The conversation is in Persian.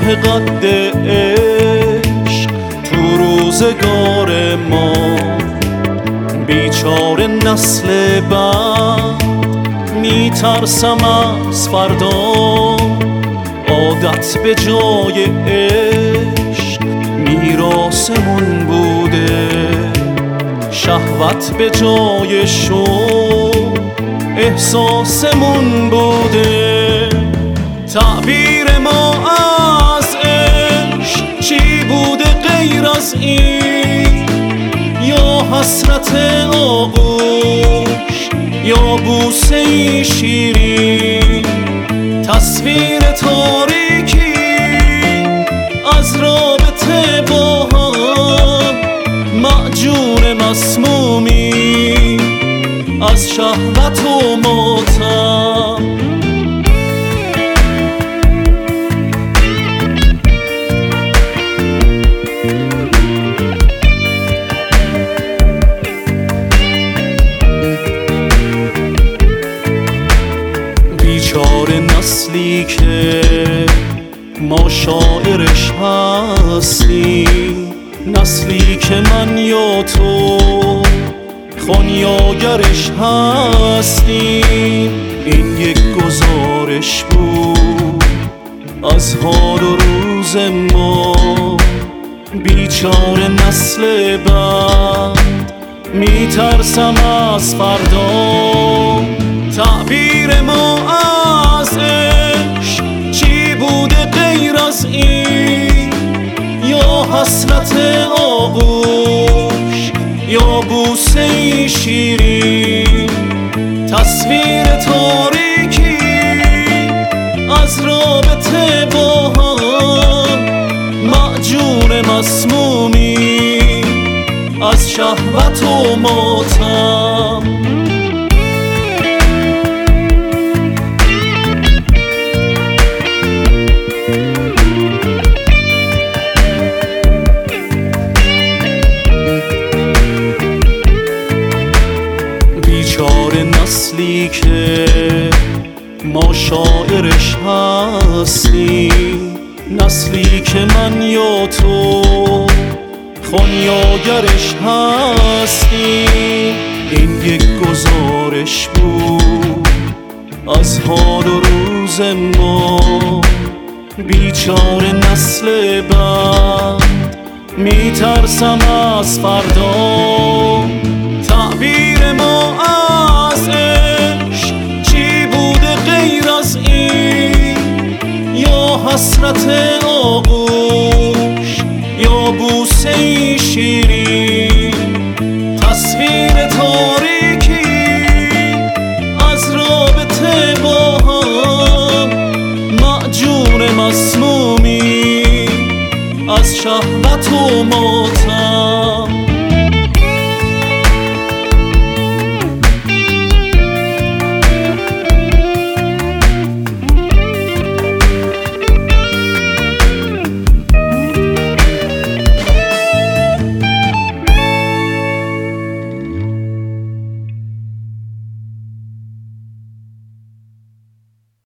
راه قد عشق تو روزگار ما، بیچاره نسل بعد میترسم از فردا. عادت به جای عشق میراثمون بوده، شهوت به جای شوق احساسمون بوده. تعبیر ما از عشق چی بوده غیر از این؟ یا حسرت آغوش یا بوسه شیرین، تصویر تاریکی از رابطه با هم، معجون مسمومی از شهوت و ماتم. بیچاره نسلی که ما شاعرش هستیم، نسلی که من یا تو خونیاگرش هستیم. این یک گزارش بود از حال و روز ما، بیچاره نسل بعد میترسم از فردا. تعبیر ما از عشق چی بوده غیر از این؟ یا حسرت آغوش یا بوسه شیرین، تصویر تاریکی از رابطه با هم، معجون مسمومی از شهوت و ماتم. بیچاره نسلی که ما شاعرش هستیم، نسلی که من یا تو خونیاگرش هستیم. این یک گزارش بود از حال و روز ما، بیچاره نسل بعد میترسم از فردا. تعبیر ما از عشق چی بوده غیر از این؟ یا حسرت آغوش یا بوسه شیرین،